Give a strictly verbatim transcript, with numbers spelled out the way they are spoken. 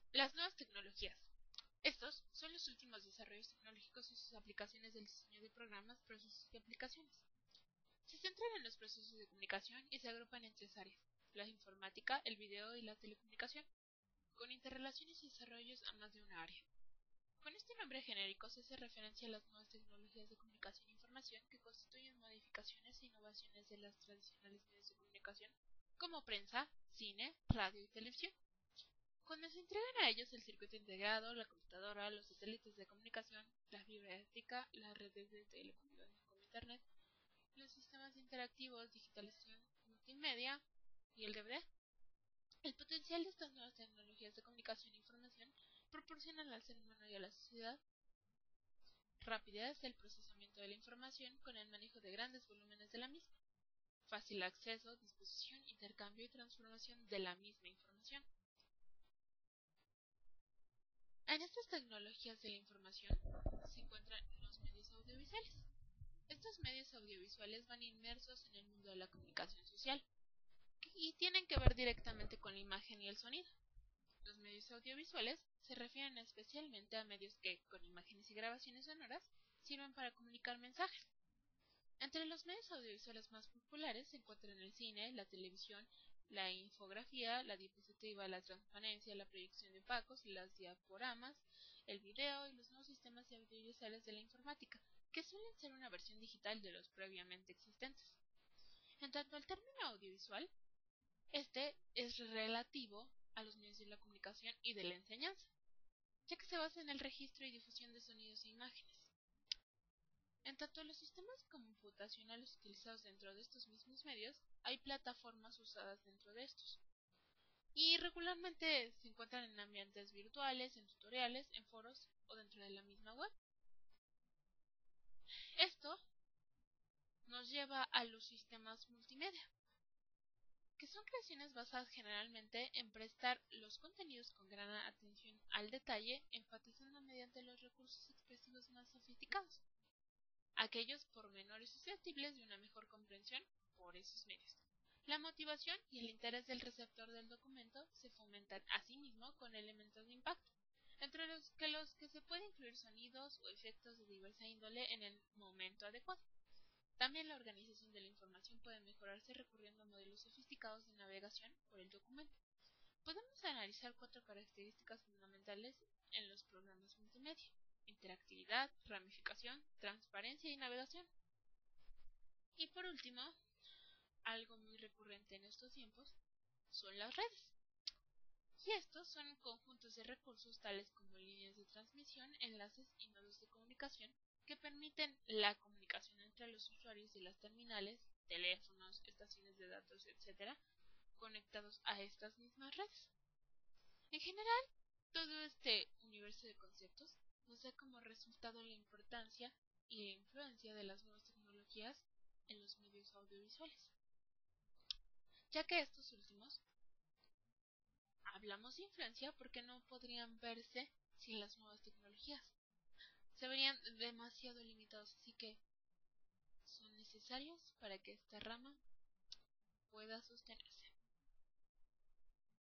Las nuevas tecnologías. Estos son los últimos desarrollos tecnológicos y sus aplicaciones del diseño de programas, procesos y aplicaciones. Se centran en los procesos de comunicación y se agrupan en tres áreas: la informática, el video y la telecomunicación, con interrelaciones y desarrollos a más de una área. Con este nombre genérico se hace referencia a las nuevas tecnologías de comunicación e información que constituyen modificaciones e innovaciones de las tradicionales medios de comunicación, como prensa, cine, radio y televisión. Cuando se entregan a ellos el circuito integrado, la computadora, los satélites de comunicación, la fibra óptica, las redes de telecomunicación como Internet, los sistemas interactivos, digitalización multimedia y el D V D. El potencial de estas nuevas tecnologías de comunicación e información proporcionan al ser humano y a la sociedad rapidez del procesamiento de la información con el manejo de grandes volúmenes de la misma, fácil acceso, disposición, intercambio y transformación de la misma información. En estas tecnologías de la información se encuentran los medios audiovisuales. Estos medios audiovisuales van inmersos en el mundo de la comunicación social y tienen que ver directamente con la imagen y el sonido. Los medios audiovisuales se refieren especialmente a medios que, con imágenes y grabaciones sonoras, sirven para comunicar mensajes. Entre los medios audiovisuales más populares se encuentran el cine, la televisión, la infografía, la diapositiva, la transparencia, la proyección de opacos, los diaporamas, el video y los nuevos sistemas audiovisuales de la informática, que suelen ser una versión digital de los previamente existentes. En tanto al término audiovisual, este es relativo a los medios de la comunicación y de la enseñanza, ya que se basa en el registro y difusión de sonidos e imágenes. En tanto a los sistemas computacionales utilizados dentro de estos mismos medios, hay plataformas usadas dentro de estos, y regularmente se encuentran en ambientes virtuales, en tutoriales, en foros o dentro de la misma web. Esto nos lleva a los sistemas multimedia, que son creaciones basadas generalmente en prestar los contenidos con gran atención al detalle, enfatizando mediante los recursos expresivos más sofisticados aquellos pormenores susceptibles de una mejor comprensión por esos medios. La motivación y el interés del receptor del documento se fomentan asimismo con elementos de impacto, entre los que, los que se pueden incluir sonidos o efectos de diversa índole en el momento adecuado. También la organización de la información puede mejorarse recurriendo a modelos sofisticados de navegación por el documento. Podemos analizar cuatro características fundamentales en los programas multimedia: interactividad, ramificación, transparencia y navegación. Y por último, algo muy recurrente en estos tiempos son las redes. Y estos son conjuntos de recursos tales como líneas de transmisión, enlaces y nodos de comunicación que permiten la comunicación entre los usuarios de las terminales, teléfonos, estaciones de datos, etcétera, conectados a estas mismas redes. En general, todo este universo de conceptos nos da como resultado la importancia y la influencia de las nuevas tecnologías en los medios audiovisuales, ya que estos últimos hablamos de influencia porque no podrían verse sin las nuevas tecnologías. Se verían demasiado limitados, así que son necesarios para que esta rama pueda sostenerse.